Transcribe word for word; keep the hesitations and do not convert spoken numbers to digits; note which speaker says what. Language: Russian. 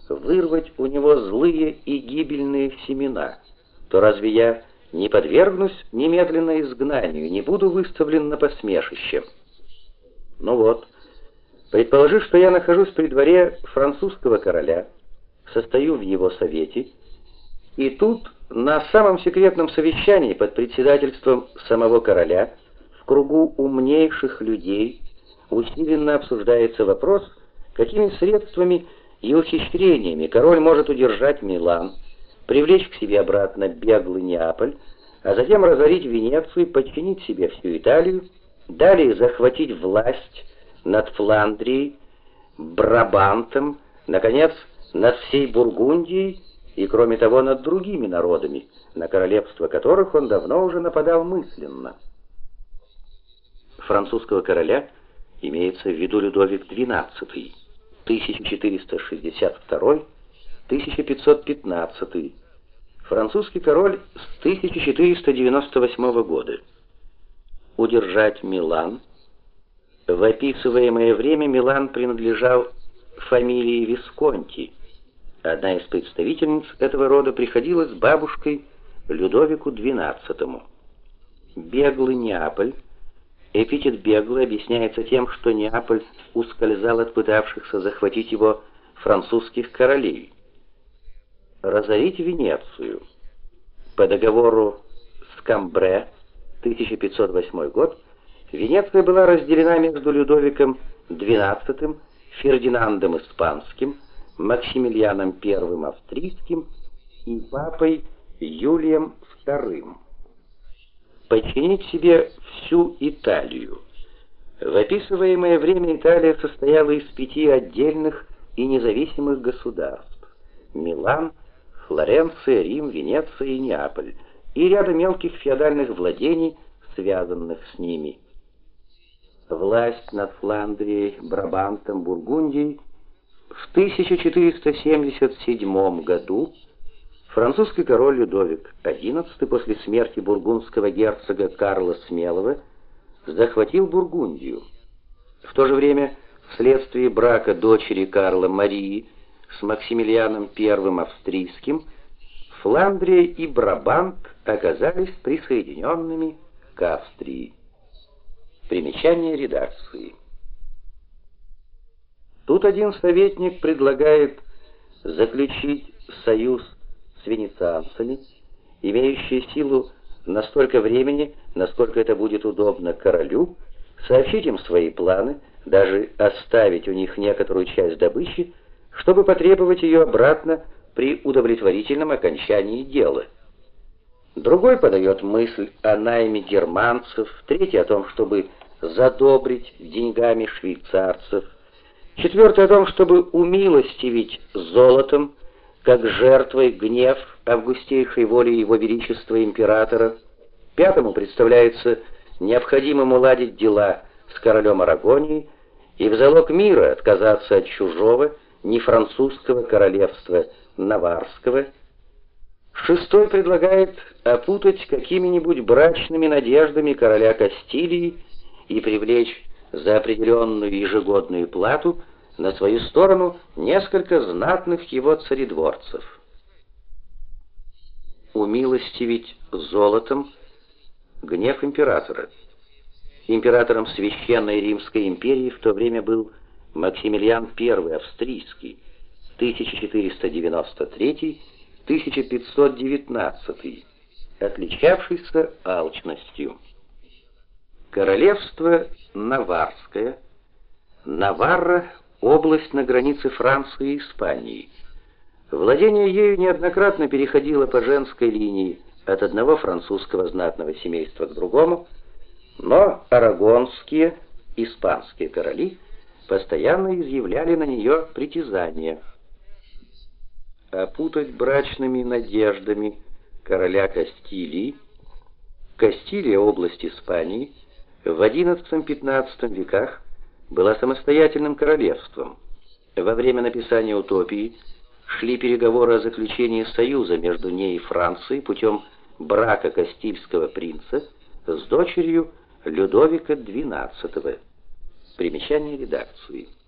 Speaker 1: вырвать у него злые и гибельные семена, то разве я не подвергнусь немедленно изгнанию, не буду выставлен на посмешище? Ну вот, предположи, что я нахожусь при дворе французского короля, состою в его совете, и тут на самом секретном совещании под председательством самого короля в кругу умнейших людей усиленно обсуждается вопрос, какими средствами и ухищрениями король может удержать Милан, привлечь к себе обратно беглый Неаполь, а затем разорить Венецию, подчинить себе всю Италию, далее захватить власть над Фландрией, Брабантом, наконец, над всей Бургундией и, кроме того, над другими народами, на королевство которых он давно уже нападал мысленно. Французского короля имеется в виду Людовик двенадцатый, тысяча четыреста шестьдесят второй — тысяча пятьсот пятнадцатый, французский король с тысяча четыреста девяносто восьмого года. Удержать Милан. В описываемое время Милан принадлежал фамилии Висконти. Одна из представительниц этого рода приходилась с бабушкой Людовику двенадцатому. Беглый Неаполь. Эпитет «беглый» объясняется тем, что Неаполь ускользал от пытавшихся захватить его французских королей. Разорить Венецию. По договору с Камбре, тысяча пятьсот восьмой год, Венеция была разделена между Людовиком двенадцатым, Фердинандом Испанским, Максимилианом Первым Австрийским и папой Юлием Вторым. Подчинить себе всю Италию. В описываемое время Италия состояла из пяти отдельных и независимых государств: Милан, Флоренция, Рим, Венеция и Неаполь, и ряда мелких феодальных владений, связанных с ними. Власть над Фландрией, Брабантом, Бургундией в тысяча четыреста семьдесят седьмом году французский король Людовик одиннадцатый после смерти бургундского герцога Карла Смелого захватил Бургундию. В то же время, вследствие брака дочери Карла Марии с Максимилианом Первым Австрийским, Фландрия и Брабант оказались присоединенными к Австрии. Примечание редакции. Тут один советник предлагает заключить союз с венецианцами, имеющий силу на столько времени, насколько это будет удобно королю, сообщить им свои планы, даже оставить у них некоторую часть добычи, чтобы потребовать ее обратно при удовлетворительном окончании дела. Другой подает мысль о найме германцев, третий о том, чтобы задобрить деньгами швейцарцев, четвертый о том, чтобы умилостивить золотом, как жертвой гнев августейшей воли Его Величества Императора. Пятому представляется необходимым уладить дела с королем Арагонии и в залог мира отказаться от чужого, не французского королевства Наварского. Шестой предлагает опутать какими-нибудь брачными надеждами короля Кастилии и привлечь за определенную ежегодную плату на свою сторону несколько знатных его царедворцев. Умилостивить золотом гнев императора. Императором Священной Римской империи в то время был Максимилиан Первый Австрийский, тысяча четыреста девяносто третий — тысяча пятьсот девятнадцатый, отличавшийся алчностью. Королевство Наварское. Наварра — область на границе Франции и Испании. Владение ею неоднократно переходило по женской линии от одного французского знатного семейства к другому, но арагонские, испанские короли постоянно изъявляли на нее притязания. Опутать брачными надеждами короля Кастилии. Кастилия, область Испании, в одиннадцатом-пятнадцатом веках была самостоятельным королевством. Во время написания «Утопии» шли переговоры о заключении союза между ней и Францией путем брака Кастильского принца с дочерью Людовика двенадцатого. Примечание редакции.